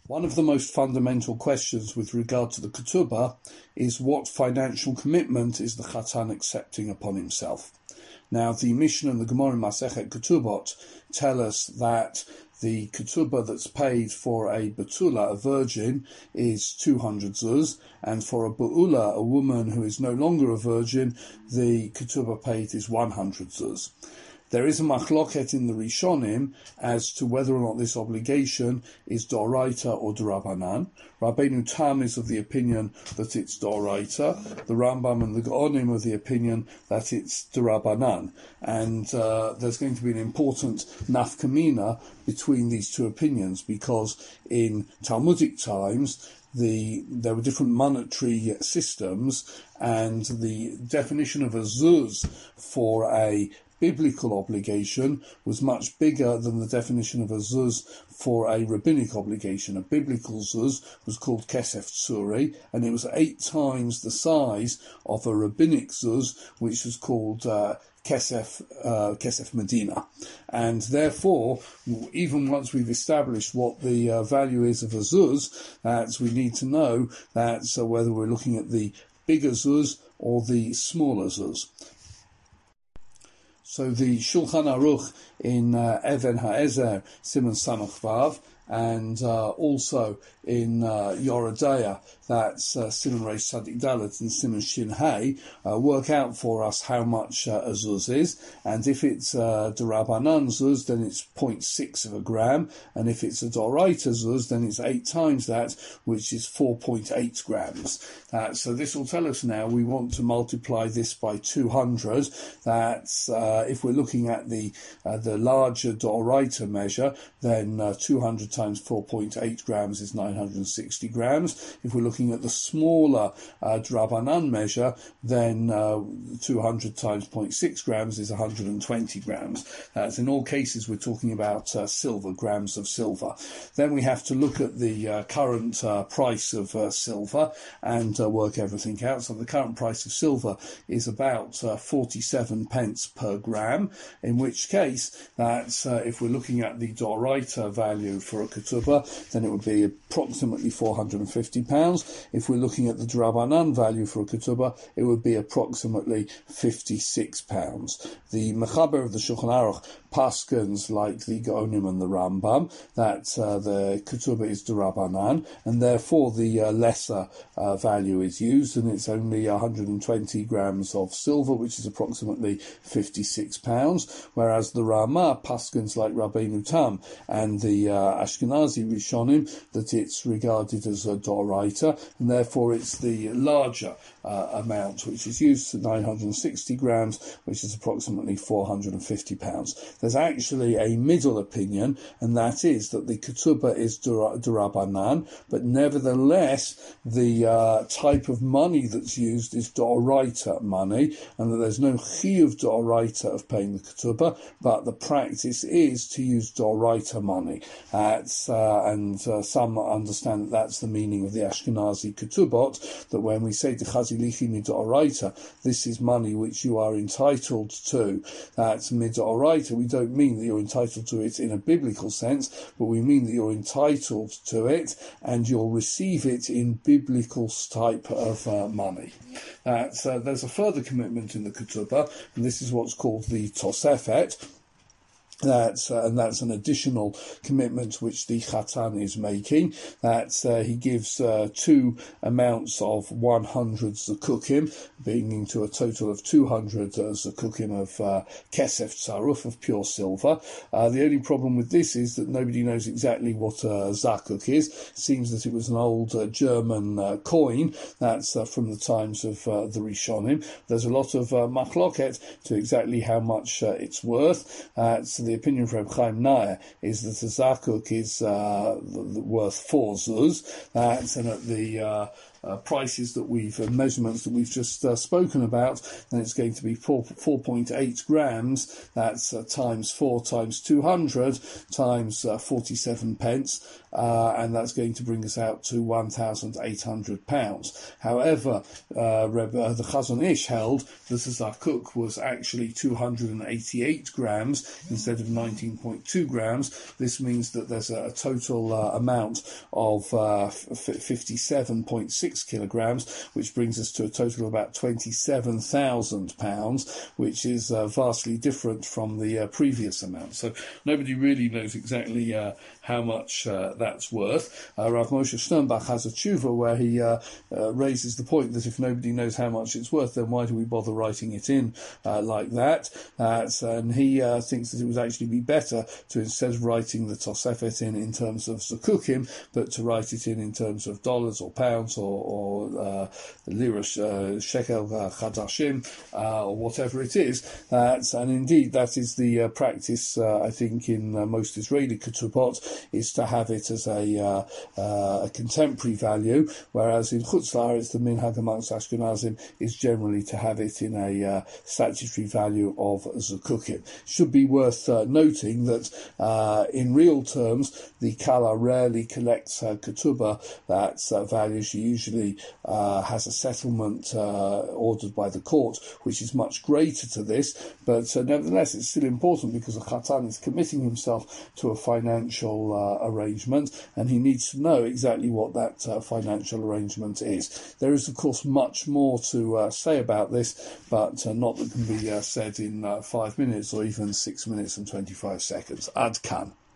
One of the most fundamental questions with regard to the ketubah is what financial commitment is the Chatan accepting upon himself. Now, the Mishnah and the Gemara in Masechet Ketubot tell us that the ketubah that's paid for a betula, a virgin, is 200 zuz, and for a be'ula, a woman who is no longer a virgin, the ketubah paid is 100 zuz. There is a machloket in the Rishonim as to whether or not this obligation is Doraita or Durabanan. Rabbeinu Tam is of the opinion that it's Doraita. The Rambam and the Gaonim are of the opinion that it's Durabanan. And there's going to be an important nafkamina between these two opinions, because in Talmudic times, there were different monetary systems, and the definition of a zuz for a biblical obligation was much bigger than the definition of a zuz for a rabbinic obligation. A biblical zuz was called kesef tsuri, and it was 8 times the size of a rabbinic zuz, which was called kesef Medina. And therefore, even once we've established what the value is of a zuz, we need to know that whether we're looking at the bigger zuz or the smaller zuz. So the Shulchan Aruch in Even HaEzer, Siman Samach Vav, and also in Yoredeya, that's Siman Reish Tzadik Dalet and Siman Shin Hey, work out for us how much a zuz is. And if it's a Durabanan zuz, then it's 0.6 of a gram. And if it's a Doraita zuz, then it's 8 times that, which is 4.8 grams. So this will tell us now we want to multiply this by 200. That's if we're looking at the larger Doraita measure, then 200 times 4.8 grams is 960 grams. If we're looking at the smaller Drabanan measure, then 200 times 0.6 grams is 120 grams. In all cases, we're talking about silver, grams of silver. Then we have to look at the current price of silver and work everything out. So the current price of silver is about 47 pence per gram, in which case that's if we're looking at the Doraita value for a ketubah, then it would be approximately £450. If we're looking at the Drabanan value for a ketubah, it would be approximately £56. The Mechaber of the Shulchan Aruch paskins like the Gaonim and the Rambam that the ketubah is Durabanan, and therefore the lesser value is used, and it's only 120 grams of silver, which is approximately £56, whereas the Ramah paskins like Rabbeinu Tam and the Ashkenazi Rishonim that it's regarded as a Doraita, and therefore it's the larger amount which is used, 960 grams, which is approximately £450. There's actually a middle opinion, and that is that the ketubah is Durabanan, but nevertheless the type of money that's used is Doraita money, and that there's no chiyuv Doraita of paying the ketubah, but the practice is to use Doraita money. And some understand that that's the meaning of the Ashkenazi ketubot, that when we say Chazilichi midoraita, this is money which you are entitled to. That's midoraita. We don't mean that you're entitled to it in a biblical sense, but we mean that you're entitled to it and you'll receive it in biblical type of money. There's a further commitment in the ketubah, and this is what's called the Tosefet. That's an additional commitment which the Chatan is making. He gives 2 amounts of 100 zakukim, bringing to a total of 200 zakukim of kesef tzaruf, of pure silver. The only problem with this is that nobody knows exactly what a zakuk is. It seems that it was an old German coin. That's from the times of the Rishonim. There's a lot of machloket to exactly how much it's worth. The opinion from Chaim Nair is that the zakuk is worth 4 zuz. And at the prices that measurements that we've just spoken about, then it's going to be 4.8 grams. That's times 4 times 200 times 47 pence. And that's going to bring us out to £1,800. However, the Chazon Ish held that the Zakuk was actually 288 grams instead of 19.2 grams. This means that there's a total amount of 57.6 kilograms, which brings us to a total of about £27,000, which is vastly different from the previous amount. So nobody really knows exactly how much that's worth. Rav Moshe Sternbach has a tshuva where he raises the point that if nobody knows how much it's worth, then why do we bother writing it in like that? And he thinks that it would actually be better to, instead of writing the Tosefet in terms of Zakukim, but to write it in terms of dollars or pounds or lira, shekel, chadashim, or whatever it is. And indeed, that is the practice, I think, in most Israeli ketubot, is to have it as a contemporary value, whereas in Chutz La'aretz, the minhag amongst Ashkenazim is generally to have it in a statutory value of Zakukim. Should be worth noting that in real terms, the Kala rarely collects her ketubah that value. She usually has a settlement ordered by the court, which is much greater to this, but nevertheless it's still important because the Chatan is committing himself to a financial arrangement, and he needs to know exactly what that financial arrangement is. There is, of course, much more to say about this, but not that can be said in 5 minutes or even 6 minutes and 25 seconds. Ad kan.